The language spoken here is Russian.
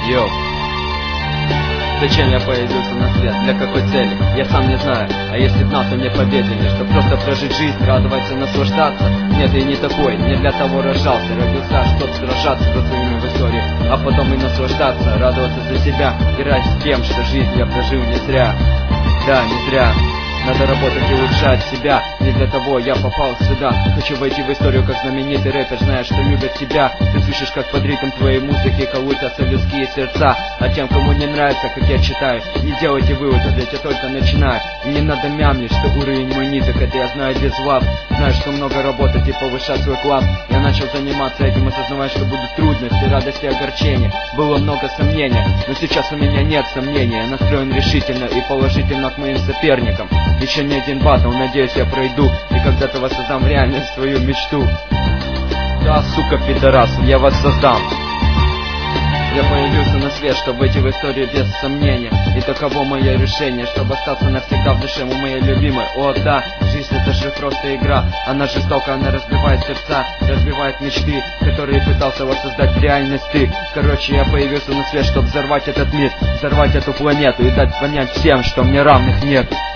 Йоу. Зачем я появился на свет? Для какой цели? Я сам не знаю. А если б знал, то мне поверили, что просто прожить жизнь, радоваться, наслаждаться. Нет, я не такой, не для того рожался. Родился, чтоб сражаться за своими в истории, а потом и наслаждаться, радоваться за себя, играть с тем, что жизнь я прожил не зря. Да, не зря. Надо работать и улучшать себя. Не для того я попал сюда. Хочу войти в историю как знаменитый рэпер, зная, что любят тебя. Ты слышишь, как под ритм твоей музыки колотятся людские сердца. А тем, кому не нравится, как я читаю, не делайте выводы, ведь я только начинаю. И не надо мямлить, что уровень мой низок, это я знаю без лав. Знаю, что много работать и повышать свой вклад. Я начал заниматься этим, осознавая, что будут трудности, радости и огорчения. Было много сомнений, но сейчас у меня нет сомнений. Я настроен решительно и положительно к моим соперникам. Еще не один батл, надеюсь, я пройду и когда-то воссоздам в реальность свою мечту. Да, сука, пидорасы, я вас создам. Я появился на свет, чтобы войти в историю без сомнения. И таково мое решение, чтобы остаться навсегда в душе у моей любимой. О да, жизнь это же просто игра. Она жестока, она разбивает сердца, разбивает мечты, которые пытался воссоздать в реальность ты. Короче, я появился на свет, чтобы взорвать этот мир, взорвать эту планету и дать понять всем, что мне равных нет.